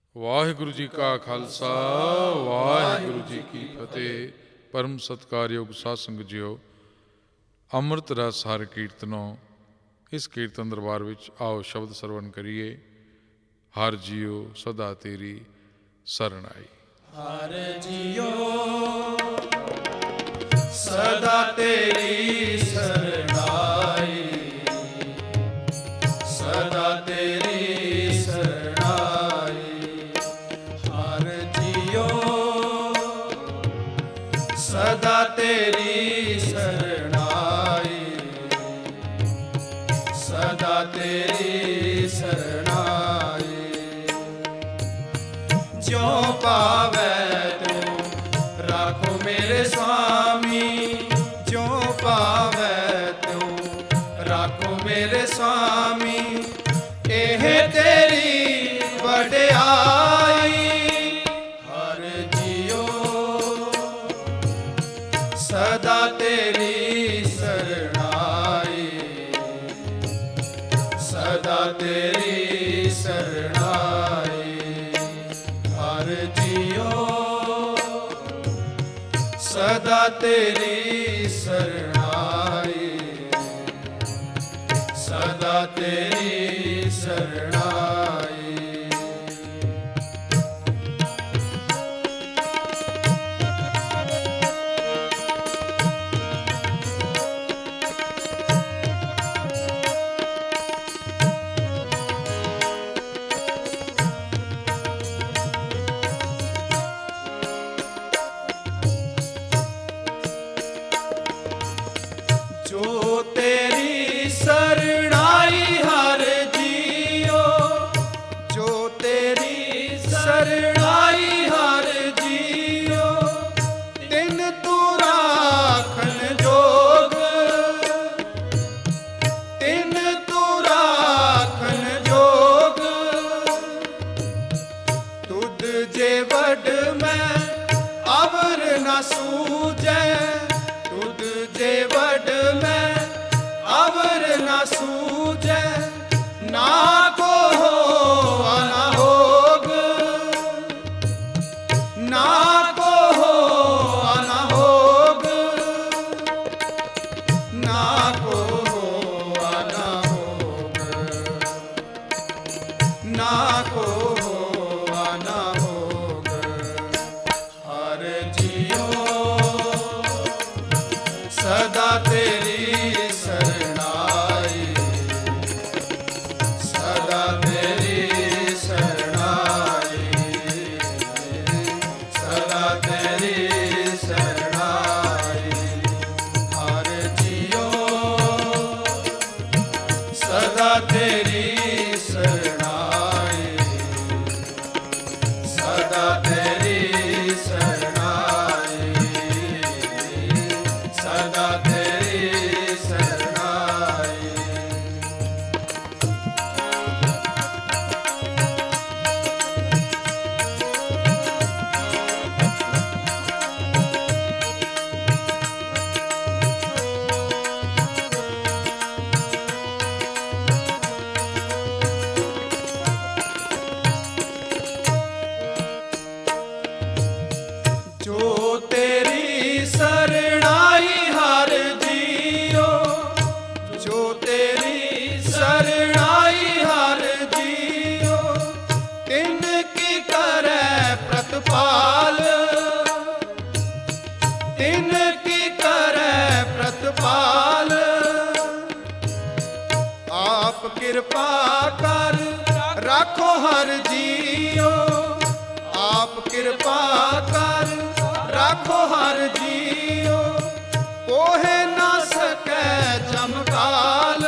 वाहिगुरु जी का खालसा वाहिगुरु जी की फतेह। परम सत्कारयोग साध संगत जीओ, अमृत रस हर कीर्तनों। इस कीर्तन दरबार विच आओ शब्द सरवण करिए। हर जियो सदा तेरी शरण आई। हर जियो सदा तेरी शरण आई, सदा तेरी शरण आई। हर जियो सदा तेरी शरण आई, सदा तेरी शरण आई। ज्यों पावै त्यों राखो मेरे स्वामी, ज्यों पावै त्यों राखो मेरे स्वामी। एह तेरी वड्याई। हर जियो सदा तेरी शरण आई, सदा तेरी शरण आई। हर जियो सदा तेरी शरण आई, सदा तेरी शरण आई। जो तेरी शरण आई हर जियो, जो तेरी शरण आई हर जियो। तिन तू राखन जोग, तिन तू राखन जोग। तुद जे वड मैं अवर न सूझै, तुद जे वड मैं अवर न सूझै। ना को हो न होग, ना को हो न होग, ना को हो न होग, ना को हो न होग। हर जियो सदा तेरी शरण आई, सदा तेरी शरण आई, सदा तेरी शरण आई। हर जियो सदा तेरी शरण आई, सदा तेरी शरण आई, सदा तेरी शरण आई। जो तेरी शरण आई हर जियो, जो तेरी शरण आई हर जियो। तिन की करे प्रतिपाल, तिन की करे प्रतिपाल। आप कृपा कर राखो हर जियो, आप कृपा कर राखो हर जियो। कोहे न सके जमकाल,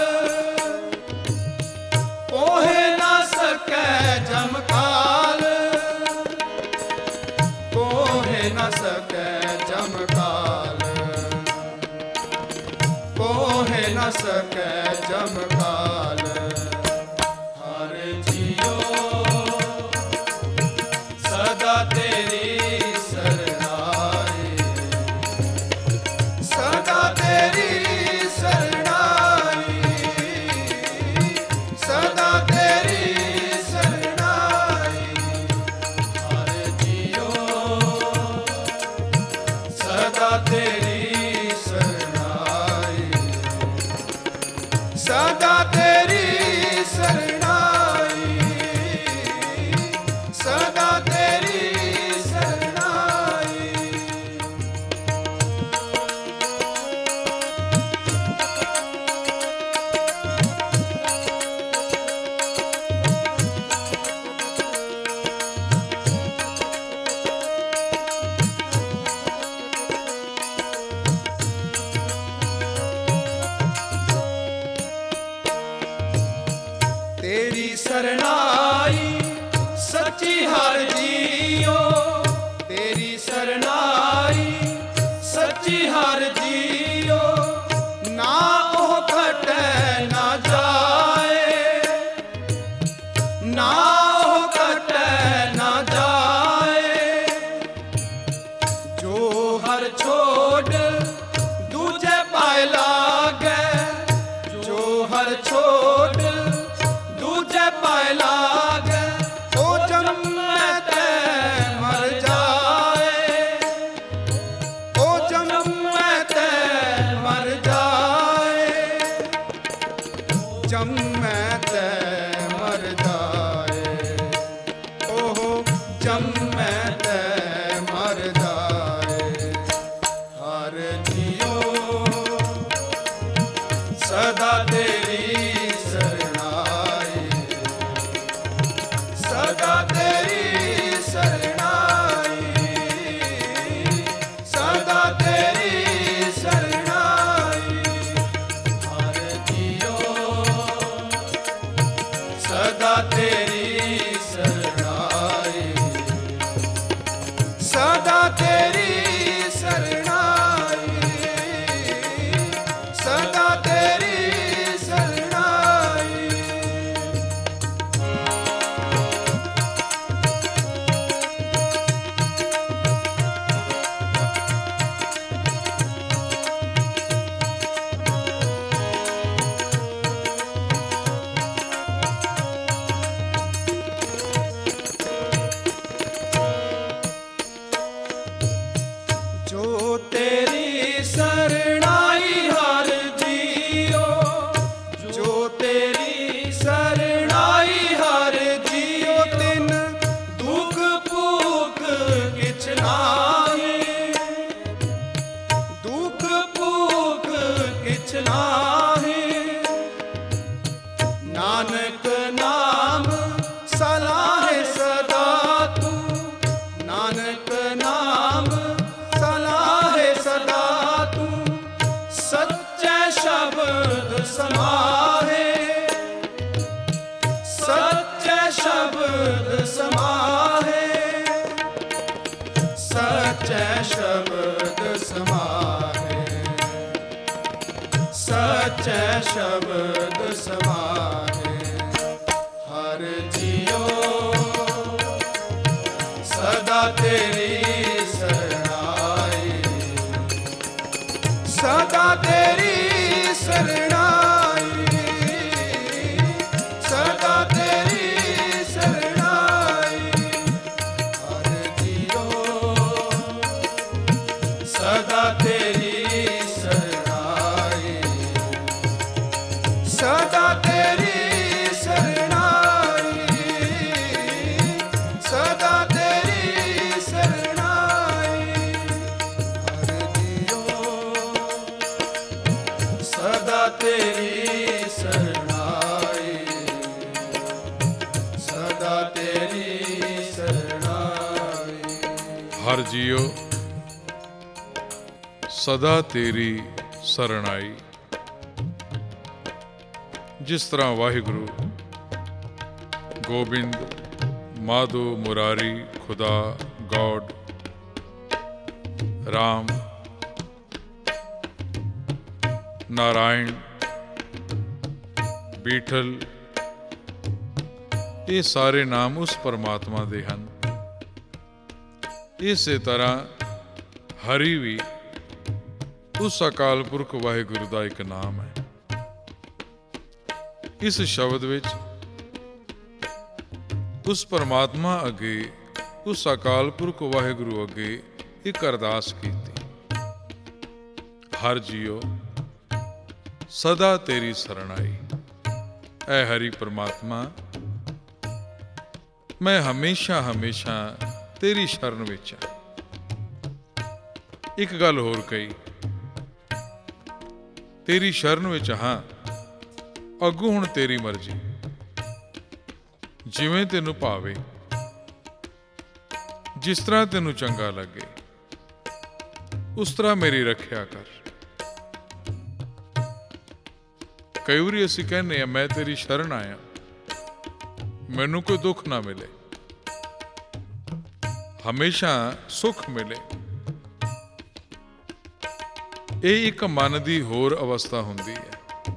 कोहे न सके जमकाल, कोहे न सके जमकाल, कोहे न सके जमकाल। हर जियो सदा तेरी ਸੱਚੀ ਹਰ ਜੀਓ ਤੇਰੀ ਸਰਨਾਈ, ਸੱਚੀ ਹਰ ਜੀਓ ਨਾ ਉਹ ਘਟੈ ਨਾ ਜਾਏ, ਨਾ ਉਹ ਘਟੈ ਨਾ ਜਾਏ। ਜੋ ਹਰ ਛੋੜ ਦੂਜੇ ਪਾਏ ਲਾਗੈ, ਜੋ ਹਰ ਛੋੜ ਦੂਜੇ ਪਾਏ ਲਾਗੈ, ਉਹ ਜਨਮੈ ਤੈ ਮਰ ਜਾਏ, ਉਹ ਜਨਮੈ ਤੈ ਮਰ ਜਾਏ, ਜਨਮੈ ਤੈ ਮਰ ਜਾਏ, ਉਹ ਜਨਮੈ ਤੈ ਮਰ ਜਾਏ। ਹਰ ਜੀਓ ਸਦਾ ਤੇਰੀ ਸਰਣਾਈ, ਸਦਾ ਤੇਰੀ ਸਰਣਾਈ, ਸਦਾ ਤੇਰੀ ਸਰਣਾਈ। ਹਰ ਜੀਓ ਸਦਾ ਤੇਰੀ ਸਰਣਾਈ, ਸਦਾ ਤੇਰੀ ਸਰਣਾਈ, ਸਦਾ ਤੇਰੀ ਸਰਣਾਈ। ਜੋ ਤੇਰੀ ਸਰਣਾਈ ਹਰ ਜੀਓ, ਜੋ ਤੇਰੀ ਸਰਣਾਈ ਹਰ ਜੀਓ, ਤਿਨ ਦੁਖ ਭੂਖ ਕਿਛ ਨਾਹੀ, ਦੁਖ ਭੂਖ ਕਿਛ ਨਾਹੀ। ਨਾਨਕ ਨਾਮ ਸਲਾਹੇ ਸਦਾ ਤੂੰ, ਨਾਨਕ ਨਾਮ ਸਲਾਹੇ ਸਦਾ ਤੂੰ, ਸੱਚੇ ਸ਼ਬਦ ਸਮਾਹੇ, ਸੱਚੇ ਸ਼ਬਦ ਸਮਾਹੇ, ਸੱਚੇ ਸ਼ਬਦ ਸਮਾਹੇ, ਸੱਚੇ ਸ਼ਬਦ ਸਮਾਹੇ। ਹਰ ਜੀਓ ਸਦਾ ਤੇਰੀ ਸਰਣਾਈ, ਸਦਾ ਤੇਰੀ ਸਰਣਾਈ, ਸਦਾ ਤੇਰੀ ਸਰਣਾਈ। ਹਰ ਜੀਓ ਸਦਾ ਤੇਰੀ ਸਰਣਾਈ, ਸਦਾ ਤੇਰੀ ਸਰਣਾਈ, ਸਦਾ ਤੇਰੀ ਸਰਣਾਈ। ਹਰ ਜੀਓ ਸਦਾ ਤੇਰੀ ਸਰਣਾਈ, ਸਦਾ ਤੇਰੀ ਸਰਣਾਈ। ਹਰ ਜੀਓ ਸਦਾ ਤੇਰੀ ਸਰਣਾਈ। ਜਿਸ ਤਰ੍ਹਾਂ ਵਾਹਿਗੁਰੂ ਗੋਬਿੰਦ, ਮਾਧੋ, ਮੁਰਾਰੀ, ਖੁਦਾ, ਗੌਡ, ਰਾਮ, ਨਾਰਾਇਣ, ਬੀਠਲ, ਇਹ ਸਾਰੇ ਨਾਮ ਉਸ ਪਰਮਾਤਮਾ ਦੇ ਹਨ। ਇਸੇ ਤਰ੍ਹਾਂ ਹਰੀ ਵੀ ਉਸ ਅਕਾਲ ਪੁਰਖ ਵਾਹਿਗੁਰੂ ਦਾ ਇੱਕ ਨਾਮ ਹੈ। ਇਸ ਸ਼ਬਦ ਵਿੱਚ ਉਸ ਪਰਮਾਤਮਾ ਅੱਗੇ, ਉਸ ਅਕਾਲ ਪੁਰਖ ਵਾਹਿਗੁਰੂ ਅੱਗੇ ਇੱਕ ਅਰਦਾਸ ਕੀਤੀ, ਹਰ ਜੀਓ ਸਦਾ ਤੇਰੀ ਸਰਣਾਈ। ਐ ਹਰੀ ਪਰਮਾਤਮਾ, ਮੈਂ ਹਮੇਸ਼ਾ ਹਮੇਸ਼ਾ ਤੇਰੀ ਸ਼ਰਨ ਵਿੱਚ ਹਾਂ। ਇੱਕ ਗੱਲ ਹੋਰ ਕਹੀ, ਤੇਰੀ ਸ਼ਰਨ ਵਿੱਚ ਹਾਂ, ਅੱਗੋਂ ਹੁਣ ਤੇਰੀ ਮਰਜ਼ੀ, ਜਿਵੇਂ ਤੈਨੂੰ ਭਾਵੇ, ਜਿਸ ਤਰ੍ਹਾਂ ਤੈਨੂੰ ਚੰਗਾ ਲੱਗੇ, ਉਸ ਤਰ੍ਹਾਂ ਮੇਰੀ ਰੱਖਿਆ ਕਰ। ਕਈ ਵਾਰੀ ਅਸੀਂ ਕਹਿੰਦੇ ਹਾਂ, ਮੈਂ ਤੇਰੀ ਸ਼ਰਨ ਆਇਆ, ਮੈਨੂੰ ਕੋਈ ਦੁੱਖ ਨਾ ਮਿਲੇ, ਹਮੇਸ਼ਾ ਸੁੱਖ ਮਿਲੇ। ਇਹ ਇੱਕ ਮਨ ਦੀ ਹੋਰ ਅਵਸਥਾ ਹੁੰਦੀ ਹੈ।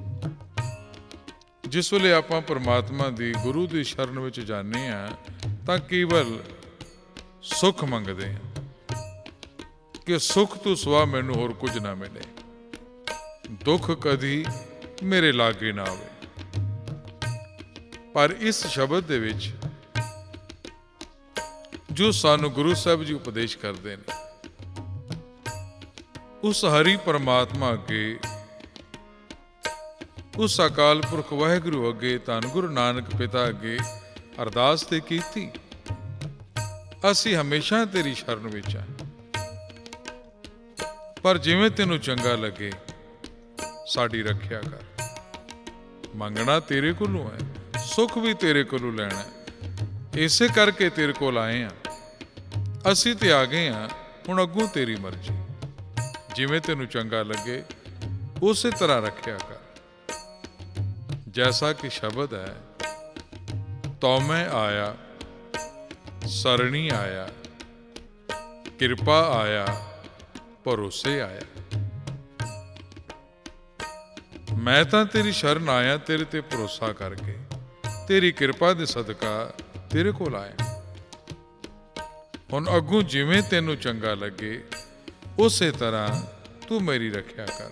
ਜਿਸ ਵੇਲੇ ਆਪਾਂ ਪਰਮਾਤਮਾ ਦੀ, ਗੁਰੂ ਦੀ ਸ਼ਰਨ ਵਿੱਚ ਜਾਂਦੇ ਹਾਂ ਤਾਂ ਕੇਵਲ ਸੁੱਖ ਮੰਗਦੇ ਹਾਂ ਕਿ ਸੁੱਖ ਤੋਂ ਸਿਵਾ ਮੈਨੂੰ ਹੋਰ ਕੁਝ ਨਾ ਮਿਲੇ, ਦੁੱਖ ਕਦੀ ਮੇਰੇ ਲਾਗੇ ਨਾ ਆਵੇ। ਪਰ ਇਸ ਸ਼ਬਦ ਦੇ ਵਿੱਚ ਜੋ ਸਾਨੂੰ ਗੁਰੂ ਸਾਹਿਬ ਜੀ ਉਪਦੇਸ਼ ਕਰਦੇ ਨੇ, ਉਸ ਹਰੀ ਪਰਮਾਤਮਾ ਅੱਗੇ, ਉਸ ਅਕਾਲ ਪੁਰਖ ਵਾਹਿਗੁਰੂ ਅੱਗੇ, ਧੰਨ ਗੁਰੂ ਨਾਨਕ ਪਿਤਾ ਅੱਗੇ ਅਰਦਾਸ ਤੇ ਕੀਤੀ, ਅਸੀਂ ਹਮੇਸ਼ਾ ਤੇਰੀ ਸ਼ਰਨ ਵਿੱਚ ਆ। ਪਰ ਜਿਵੇਂ ਤੈਨੂੰ ਚੰਗਾ ਲੱਗੇ ਸਾਡੀ ਰੱਖਿਆ ਕਰ। ਮੰਗਣਾ ਤੇਰੇ ਕੋਲੋਂ ਹੈ, ਸੁੱਖ ਵੀ ਤੇਰੇ ਕੋਲੋਂ ਲੈਣਾ ਹੈ। ਇਸੇ ਕਰਕੇ ਤੇਰੇ ਕੋਲ ਆਏ ਆ। ਅਸੀਂ ਤੇ ਆ ਗਏ ਆ, ਹੁਣ ਅੱਗੋਂ ਤੇਰੀ ਮਰਜ਼ੀ, ਜਿਵੇਂ ਤੈਨੂੰ ਚੰਗਾ ਲੱਗੇ ਉਸੇ ਤਰ੍ਹਾਂ ਰੱਖਿਆ ਕਰ। ਜੈਸਾ ਕਿ ਸ਼ਬਦ ਹੈ, ਤਉ ਮੈਂ ਆਇਆ, ਸਰਣੀ ਆਇਆ, ਕਿਰਪਾ ਆਇਆ, ਭਰੋਸੇ ਆਇਆ। ਮੈਂ ਤਾਂ ਤੇਰੀ ਸ਼ਰਨ ਆਇਆ, ਤੇਰੇ ਤੇ ਭਰੋਸਾ ਕਰਕੇ, ਤੇਰੀ ਕਿਰਪਾ ਦੇ ਸਦਕਾ ਤੇਰੇ ਕੋਲ ਆਇਆ। ਹੁਣ ਅੱਗੋਂ ਜਿਵੇਂ ਤੈਨੂੰ ਚੰਗਾ ਲੱਗੇ ਉਸੇ ਤਰ੍ਹਾਂ ਤੂੰ ਮੇਰੀ ਰੱਖਿਆ ਕਰ।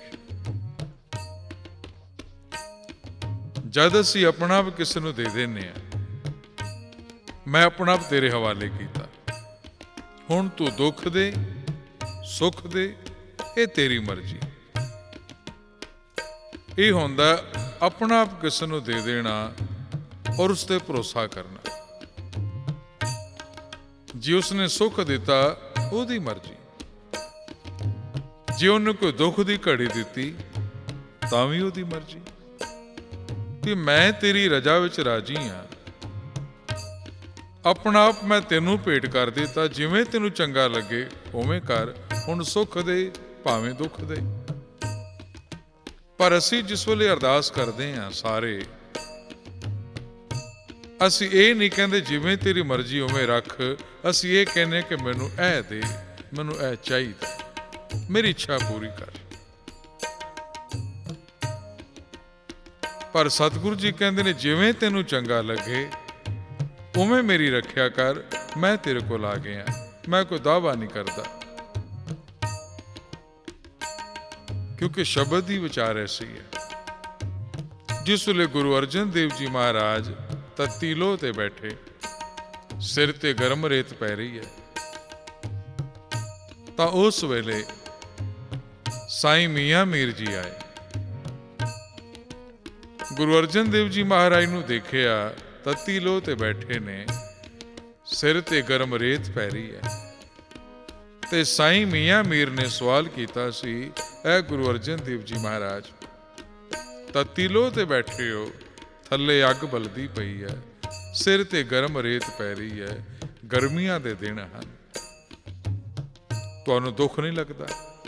ਜਦ ਅਸੀਂ ਆਪਣਾ ਆਪ ਕਿਸੇ ਨੂੰ ਦੇ ਦਿੰਦੇ ਹਾਂ, ਮੈਂ ਆਪਣਾ ਆਪ ਤੇਰੇ ਹਵਾਲੇ ਕੀਤਾ, ਹੁਣ ਤੂੰ ਦੁੱਖ ਦੇ ਸੁੱਖ ਦੇ, ਇਹ ਤੇਰੀ ਮਰਜ਼ੀ। ਇਹ ਹੁੰਦਾ ਆਪਣਾ ਆਪ ਕਿਸੇ ਨੂੰ ਦੇ ਦੇਣਾ ਔਰ ਉਸ ਤੇ ਭਰੋਸਾ ਕਰਨਾ। ਜੇ ਉਸਨੇ ਸੁੱਖ ਦਿੱਤਾ ਉਹਦੀ ਮਰਜ਼ੀ, ਜੇ ਉਹਨੇ ਕੋਈ ਦੁੱਖ ਦੀ ਘੜੀ ਦਿੱਤੀ ਤਾਂ ਵੀ ਉਹਦੀ ਮਰਜ਼ੀ। ਕਿ ਮੈਂ ਤੇਰੀ ਰਜਾ ਵਿੱਚ ਰਾਜੀ ਹਾਂ, ਆਪਣਾ ਆਪ ਮੈਂ ਤੈਨੂੰ ਭੇਟ ਕਰ ਦਿੱਤਾ, ਜਿਵੇਂ ਤੈਨੂੰ ਚੰਗਾ ਲੱਗੇ ਉਵੇਂ ਕਰ, ਹੁਣ ਸੁੱਖ ਦੇ ਭਾਵੇਂ ਦੁੱਖ ਦੇ। ਪਰ ਅਸੀਂ ਜਿਸ ਵੇਲੇ ਅਰਦਾਸ ਕਰਦੇ ਹਾਂ ਸਾਰੇ, ਅਸੀਂ ਇਹ ਨਹੀਂ ਕਹਿੰਦੇ ਜਿਵੇਂ ਤੇਰੀ ਮਰਜ਼ੀ ਉਵੇਂ ਰੱਖ, ਅਸੀਂ ਇਹ ਕਹਿੰਦੇ ਕਿ ਮੈਨੂੰ ਇਹ ਦੇ, ਮੈਨੂੰ ਇਹ ਚਾਹੀਦਾ, ਮੇਰੀ ਇੱਛਾ ਪੂਰੀ ਕਰ। ਪਰ ਸਤਿਗੁਰੂ ਜੀ ਕਹਿੰਦੇ ਨੇ ਜਿਵੇਂ ਤੈਨੂੰ ਚੰਗਾ ਲੱਗੇ ਉਵੇਂ ਮੇਰੀ ਰੱਖਿਆ ਕਰ, ਮੈਂ ਤੇਰੇ ਕੋਲ ਆ ਗਿਆ, ਮੈਂ ਕੋਈ ਦਾਅਵਾ ਨਹੀਂ ਕਰਦਾ। ਕਿਉਂਕਿ ਸ਼ਬਦ ਦੀ ਵਿਚਾਰ ਐਸੀ ਹੈ। ਜਿਸ ਵੇਲੇ ਗੁਰੂ ਅਰਜਨ ਦੇਵ ਜੀ ਮਹਾਰਾਜ ਤੱਤੀ ਲੋਹ ਤੇ ਬੈਠੇ, ਸਿਰ ਤੇ ਗਰਮ ਰੇਤ ਪੈ ਰਹੀ ਹੈ, ਤਾਂ ਉਸ ਵੇਲੇ ਸਾਈਂ ਮੀਆਂ ਮੀਰ ਜੀ ਆਏ। ਗੁਰੂ ਅਰਜਨ ਦੇਵ ਜੀ ਮਹਾਰਾਜ ਨੂੰ ਦੇਖਿਆ ਤੱਤੀ ਲੋਹ ਤੇ ਬੈਠੇ ਨੇ, ਸਿਰ ਤੇ ਗਰਮ ਰੇਤ ਪੈ ਰਹੀ ਹੈ, ਤੇ ਸਾਈਂ ਮੀਆਂ ਮੀਰ ਨੇ ਸਵਾਲ ਕੀਤਾ ਸੀ, ਐ ਗੁਰੂ ਅਰਜਨ ਦੇਵ ਜੀ ਮਹਾਰਾਜ, ਤੱਤੀ ਲੋਹ ਤੇ ਬੈਠੇ ਹੋ, ਥੱਲੇ ਅੱਗ ਬਲਦੀ ਪਈ ਹੈ, ਸਿਰ ਤੇ ਗਰਮ ਰੇਤ ਪੈ ਰਹੀ ਹੈ, ਗਰਮੀਆਂ ਦੇ ਦਿਨ ਹਨ, ਤੁਹਾਨੂੰ ਦੁੱਖ ਨਹੀਂ ਲੱਗਦਾ?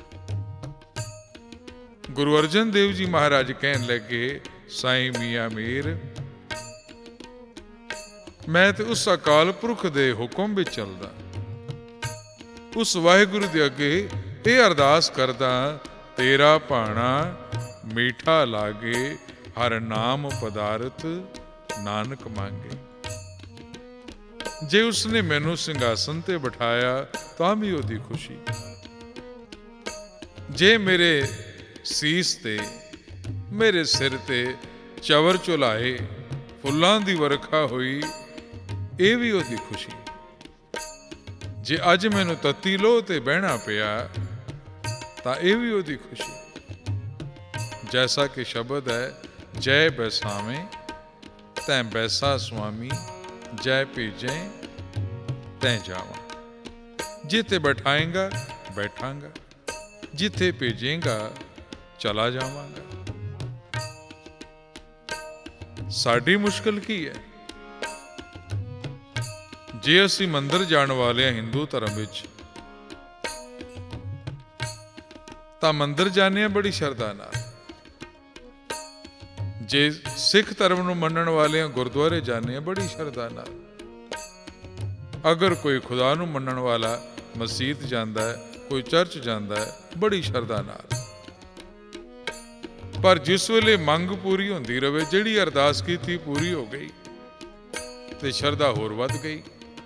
ਗੁਰੂ ਅਰਜਨ ਦੇਵ ਜੀ ਮਹਾਰਾਜ ਕਹਿਣ ਲੱਗੇ, ਸਾਈਂ ਮੀਆਂ ਮੀਰ, ਮੈਂ ਤੇ ਉਸ ਅਕਾਲ ਪੁਰਖ ਦੇ ਹੁਕਮ ਵਿੱਚ ਚੱਲਦਾ, ਉਸ ਵਾਹਿਗੁਰੂ ਦੇ ਅੱਗੇ ਇਹ ਅਰਦਾਸ ਕਰਦਾ, ਤੇਰਾ ਭਾਣਾ ਮੀਠਾ ਲਾਗੇ, ਹਰ ਨਾਮ ਪਦਾਰਥ ਨਾਨਕ ਮੰਗੇ। ਜੇ ਉਸਨੇ ਮੈਨੂੰ ਸਿੰਘਾਸਨ ਤੇ ਬਿਠਾਇਆ ਤਾਂ ਵੀ ਉਹਦੀ ਖੁਸ਼ੀ, ਜੇ ਮੇਰੇ ਸੀਸ ਤੇ, ਮੇਰੇ ਸਿਰ ਤੇ ਚਵਰ ਝੁਲਾਏ, ਫੁੱਲਾਂ ਦੀ ਵਰਖਾ ਹੋਈ, ਇਹ ਵੀ ਉਹਦੀ ਖੁਸ਼ੀ। ਜੇ ਅੱਜ ਮੈਨੂੰ ਤੱਤੀ ਲੋਹ ਤੇ ਬਹਿਣਾ ਪਿਆ ਤਾਂ ਇਹ ਵੀ ਉਹਦੀ ਖੁਸ਼ੀ। ਜੈਸਾ ਕਿ ਸ਼ਬਦ ਹੈ, ਜੈ ਬੈਸਾਵੇਂ ਤੈਂ ਬੈਸਾ ਸੁਆਮੀ, ਜੈ ਭੇਜੇ ਤੈਂ ਜਾਵਾਂ। ਜਿੱਥੇ ਬਿਠਾਏਂਗਾ ਬੈਠਾਂਗਾ, ਜਿੱਥੇ ਭੇਜੇਂਗਾ ਚਲਾ ਜਾਵਾਂਗਾ। ਸਾਡੀ ਮੁਸ਼ਕਲ ਕੀ ਹੈ? ਜੇ ਅਸੀਂ ਮੰਦਿਰ ਜਾਣ ਵਾਲੇ ਹਾਂ ਹਿੰਦੂ ਧਰਮ ਵਿੱਚ, ਤਾਂ ਮੰਦਿਰ ਜਾਂਦੇ ਹਾਂ ਬੜੀ ਸ਼ਰਧਾ ਨਾਲ। ਜੇ ਸਿੱਖ ਧਰਮ ਨੂੰ ਮੰਨਣ ਵਾਲੇ ਹਾਂ, ਗੁਰਦੁਆਰੇ ਜਾਂਦੇ ਹਾਂ ਬੜੀ ਸ਼ਰਧਾ ਨਾਲ। ਅਗਰ ਕੋਈ ਖੁਦਾ ਨੂੰ ਮੰਨਣ ਵਾਲਾ ਮਸੀਤ ਜਾਂਦਾ ਹੈ, ਕੋਈ ਚਰਚ ਜਾਂਦਾ ਹੈ, ਬੜੀ ਸ਼ਰਧਾ ਨਾਲ, ਪਰ ਜਿਸ ਵੇਲੇ ਮੰਗ ਪੂਰੀ ਹੁੰਦੀ ਰਵੇ, ਜਿਹੜੀ ਅਰਦਾਸ ਕੀਤੀ ਪੂਰੀ ਹੋ ਗਈ ਤੇ ਸ਼ਰਧਾ ਹੋਰ ਵੱਧ ਗਈ।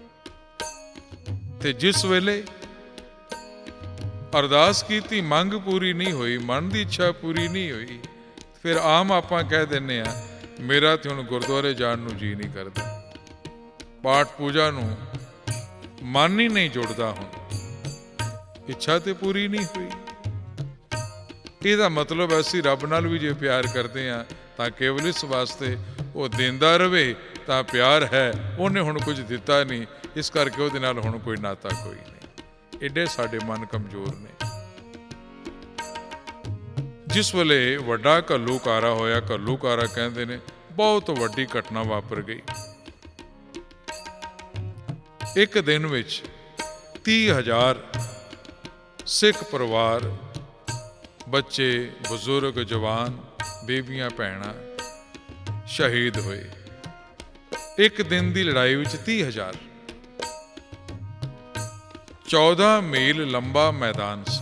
ਤੇ ਜਿਸ ਵੇਲੇ ਅਰਦਾਸ ਕੀਤੀ, ਮੰਗ ਪੂਰੀ ਨਹੀਂ ਹੋਈ, ਮਨ ਦੀ ਇੱਛਾ ਪੂਰੀ ਨਹੀਂ ਹੋਈ, ਫਿਰ ਆਮ ਆਪਾਂ ਕਹਿ ਦਿੰਦੇ ਆ ਮੇਰਾ ਤੇ ਹੁਣ ਗੁਰਦੁਆਰੇ ਜਾਣ ਨੂੰ ਜੀ ਨਹੀਂ ਕਰਦਾ, ਪਾਠ ਪੂਜਾ ਨੂੰ ਮਨ ਹੀ ਨਹੀਂ ਜੁੜਦਾ, ਹੁਣ ਇੱਛਾ ਤੇ ਪੂਰੀ ਨਹੀਂ ਹੋਈ। ਇਹਦਾ ਮਤਲਬ ਅਸੀਂ ਰੱਬ ਨਾਲ ਵੀ ਜੇ ਪਿਆਰ ਕਰਦੇ ਆ ਤਾਂ ਕੇਵਲ ਇਸ ਵਾਸਤੇ ਉਹ ਦਿੰਦਾ ਰਵੇ ਤਾਂ ਪਿਆਰ ਹੈ, ਉਹਨੇ ਹੁਣ ਕੁਝ ਦਿੱਤਾ ਨਹੀਂ, ਇਸ ਕਰਕੇ ਉਹਦੇ ਨਾਲ ਹੁਣ ਕੋਈ ਨਾਤਾ ਕੋਈ ਨਹੀਂ। ਏਡੇ ਸਾਡੇ ਮਨ ਕਮਜ਼ੋਰ ਨੇ। ਜਿਸ ਵੇਲੇ ਵੱਡਾ ਘੱਲੂਕਾਰਾ ਹੋਇਆ, ਘੱਲੂਕਾਰਾ ਕਹਿੰਦੇ ਨੇ ਬਹੁਤ ਵੱਡੀ ਘਟਨਾ ਵਾਪਰ ਗਈ। ਇੱਕ ਦਿਨ ਵਿੱਚ 30,000 ਸਿੱਖ ਪਰਿਵਾਰ, ਬੱਚੇ, ਬਜ਼ੁਰਗ, ਜਵਾਨ, ਬੀਬੀਆਂ, ਭੈਣਾਂ ਸ਼ਹੀਦ ਹੋਏ। ਇੱਕ ਦਿਨ ਦੀ ਲੜਾਈ ਵਿੱਚ 30,000। 14 ਮੀਲ ਲੰਬਾ ਮੈਦਾਨ ਸੀ,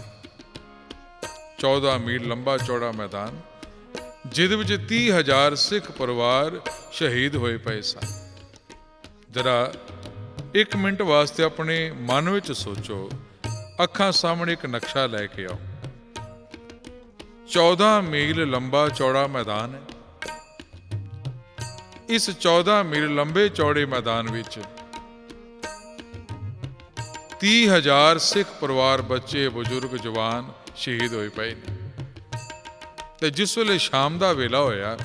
14 ਮੀਲ ਲੰਬਾ ਚੌੜਾ ਮੈਦਾਨ, ਜਿਹਦੇ ਵਿੱਚ 30,000 ਸਿੱਖ ਪਰਿਵਾਰ ਸ਼ਹੀਦ ਹੋਏ ਪਏ ਸਨ। ਜਰਾ 1 ਮਿੰਟ ਵਾਸਤੇ ਆਪਣੇ ਮਨ ਵਿੱਚ ਸੋਚੋ, ਅੱਖਾਂ ਸਾਹਮਣੇ ਇੱਕ ਨਕਸ਼ਾ ਲੈ ਕੇ ਆਓ। 14 ਮੀਲ ਲੰਬਾ ਚੌੜਾ ਮੈਦਾਨ ਹੈ। ਇਸ 14 ਮੀਲ ਲੰਬੇ ਚੌੜੇ ਮੈਦਾਨ ਵਿੱਚ 30,000 ਸਿੱਖ ਪਰਿਵਾਰ, ਬੱਚੇ, ਬਜ਼ੁਰਗ, ਜਵਾਨ ਸ਼ਹੀਦ ਹੋਏ ਪਏ ਨੇ। ਤੇ ਜਿਸ ਵੇਲੇ ਸ਼ਾਮ ਦਾ ਵੇਲਾ ਹੋਇਆ,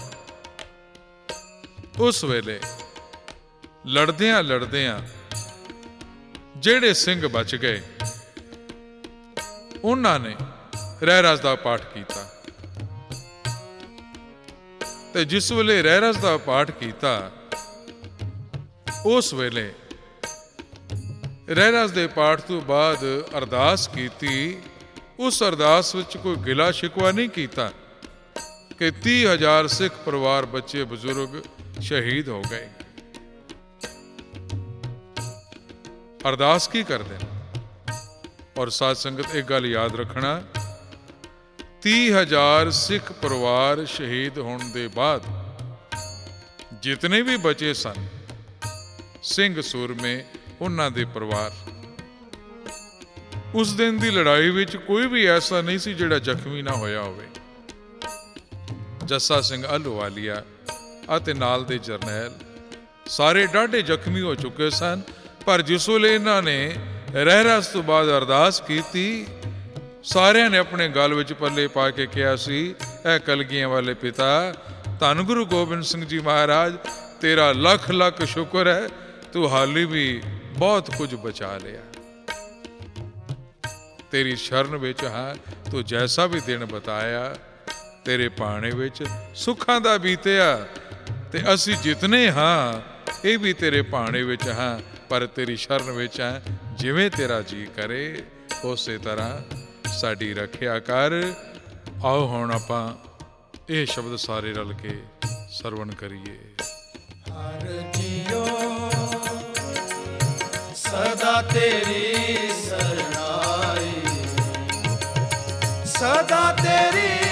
ਉਸ ਵੇਲੇ ਲੜਦਿਆਂ ਲੜਦਿਆਂ ਜਿਹੜੇ ਸਿੰਘ ਬਚ ਗਏ, ਉਹਨਾਂ ਨੇ ਰਹਿਰਾਸ ਦਾ ਪਾਠ ਕੀਤਾ। ਤੇ ਜਿਸ ਵੇਲੇ ਰਹਿਰਾਸ ਦਾ ਪਾਠ ਕੀਤਾ, ਉਸ ਵੇਲੇ ਰਹਿਰਾਸ ਦੇ ਪਾਠ ਤੋਂ ਬਾਅਦ ਅਰਦਾਸ ਕੀਤੀ। ਉਸ ਅਰਦਾਸ ਵਿੱਚ ਕੋਈ ਗਿਲਾ ਸ਼ਿਕਵਾ ਨਹੀਂ ਕੀਤਾ ਕਿ 30,000 ਸਿੱਖ ਪਰਿਵਾਰ, ਬੱਚੇ, ਬਜ਼ੁਰਗ ਸ਼ਹੀਦ ਹੋ ਗਏ। ਅਰਦਾਸ ਕੀ ਕਰਦੇ ਨੇ? ਔਰ ਸਾਧ ਸੰਗਤ ਇੱਕ ਗੱਲ ਯਾਦ ਰੱਖਣਾ, 30,000 ਸਿੱਖ ਪਰਿਵਾਰ ਸ਼ਹੀਦ ਹੋਣ ਦੇ ਬਾਅਦ ਜਿਤਨੇ ਵੀ ਬਚੇ ਸਨ ਸਿੰਘ ਸੂਰਮੇ, ਉਹਨਾਂ ਦੇ ਪਰਿਵਾਰ, ਉਸ ਦਿਨ ਦੀ ਲੜਾਈ ਵਿੱਚ ਕੋਈ ਵੀ ਐਸਾ ਨਹੀਂ ਸੀ ਜਿਹੜਾ ਜ਼ਖਮੀ ਨਾ ਹੋਇਆ ਹੋਵੇ। ਜੱਸਾ ਸਿੰਘ ਆਹਲੂਵਾਲੀਆ ਅਤੇ ਨਾਲ ਦੇ ਜਰਨੈਲ ਸਾਰੇ ਡਾਢੇ ਜ਼ਖਮੀ ਹੋ ਚੁੱਕੇ ਸਨ, ਪਰ ਜਿਸ ਵੇਲੇ ਇਹਨਾਂ ਨੇ ਰਹਿਰਾਸ ਤੋਂ ਬਾਅਦ ਅਰਦਾਸ ਕੀਤੀ, ਸਾਰਿਆਂ ਨੇ ਆਪਣੇ ਗਲ ਵਿੱਚ ਪੱਲੇ ਪਾ ਕੇ ਕਿਹਾ ਸੀ, ਇਹ ਕਲਗੀਆਂ ਵਾਲੇ ਪਿਤਾ, ਧੰਨ ਗੁਰੂ ਗੋਬਿੰਦ ਸਿੰਘ ਜੀ ਮਹਾਰਾਜ, ਤੇਰਾ ਲੱਖ ਲੱਖ ਸ਼ੁਕਰ ਹੈ, ਤੂੰ ਹਾਲੀ ਵੀ ਬਹੁਤ ਕੁਝ ਬਚਾ ਲਿਆ। ਤੇਰੀ ਸ਼ਰਨ ਵਿੱਚ ਹਾਂ, ਤੂੰ ਜੈਸਾ ਵੀ ਦਿਨ ਬਤਾਇਆ, ਤੇਰੇ ਭਾਣੇ ਵਿੱਚ ਸੁੱਖਾਂ ਦਾ ਬੀਤਿਆ, ਤੇ ਅਸੀਂ ਜਿਤਨੇ ਹਾਂ ਇਹ ਵੀ ਤੇਰੇ ਭਾਣੇ ਵਿੱਚ ਹਾਂ, ਪਰ ਤੇਰੀ ਸ਼ਰਨ ਵਿੱਚ ਹਾਂ, ਜਿਵੇਂ ਤੇਰਾ ਜੀ ਕਰੇ ਉਸੇ ਤਰ੍ਹਾਂ ਸਾਡੀ ਰੱਖਿਆ ਕਰ। ਆਓ ਹੁਣ ਆਪਾਂ ਇਹ ਸ਼ਬਦ ਸਾਰੇ ਰਲ ਕੇ ਸਰਵਣ ਕਰੀਏ। ਹਰ ਜੀਓ ਸਦਾ ਤੇਰੀ ਸਰਣਾਈ, ਸਦਾ ਤੇਰੀ